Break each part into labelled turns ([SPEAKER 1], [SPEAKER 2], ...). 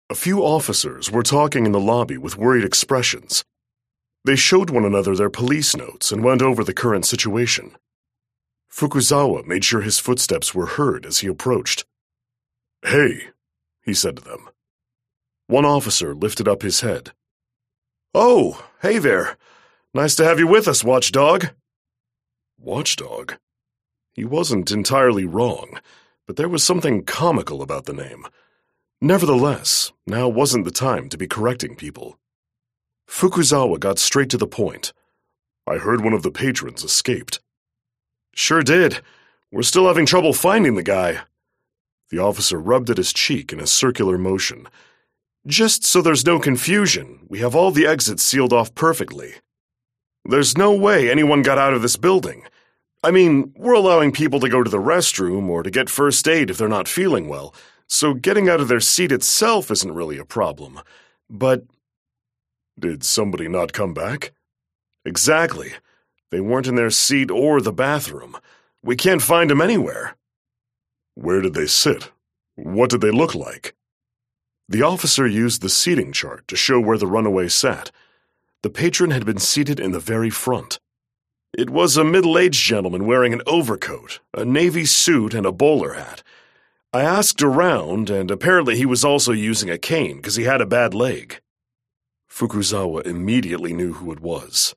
[SPEAKER 1] A few officers were talking in the lobby with worried expressions. They showed one another their police notes and went over the current situation. Fukuzawa made sure his footsteps were heard as he approached. "Hey," he said to them. One officer lifted up his head. "Oh, hey there. Nice to have you with us, Watchdog." Watchdog? He wasn't entirely wrong, but there was something comical about the name. Nevertheless, now wasn't the time to be correcting people. Fukuzawa got straight to the point. "I heard one of the patrons escaped." "Sure did. We're still having trouble finding the guy." The officer rubbed at his cheek in a circular motion. "Just so there's no confusion, we have all the exits sealed off perfectly. There's no way anyone got out of this building. I mean, we're allowing people to go to the restroom or to get first aid if they're not feeling well, so getting out of their seat itself isn't really a problem. But—" "Did somebody not come back?" "Exactly. They weren't in their seat or the bathroom. We can't find them anywhere." "Where did they sit? What did they look like?" The officer used the seating chart to show where the runaway sat. The patron had been seated in the very front. It was a middle-aged gentleman wearing an overcoat, a navy suit, and a bowler hat. I asked around, and apparently he was also using a cane because he had a bad leg. Fukuzawa immediately knew who it was.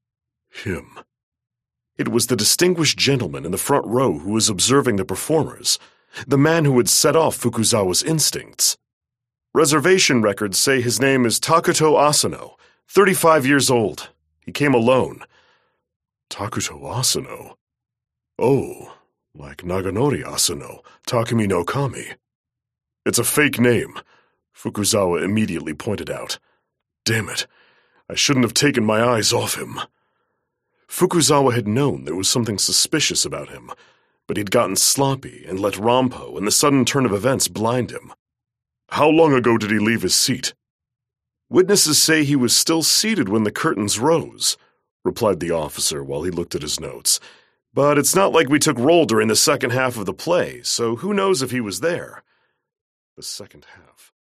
[SPEAKER 1] Him. It was the distinguished gentleman in the front row who was observing the performers, the man who had set off Fukuzawa's instincts. Reservation records say his name is Takuto Asano, 35 years old. He came alone. Takuto Asano? Oh, like Naganori Asano, Takumi no Kami. It's a fake name, Fukuzawa immediately pointed out. Damn it, I shouldn't have taken my eyes off him. Fukuzawa had known there was something suspicious about him, but he'd gotten sloppy and let Rampo and the sudden turn of events blind him. How long ago did he leave his seat? Witnesses say he was still seated when the curtains rose, replied the officer while he looked at his notes. But it's not like we took roll during the second half of the play, so who knows if he was there. The second half.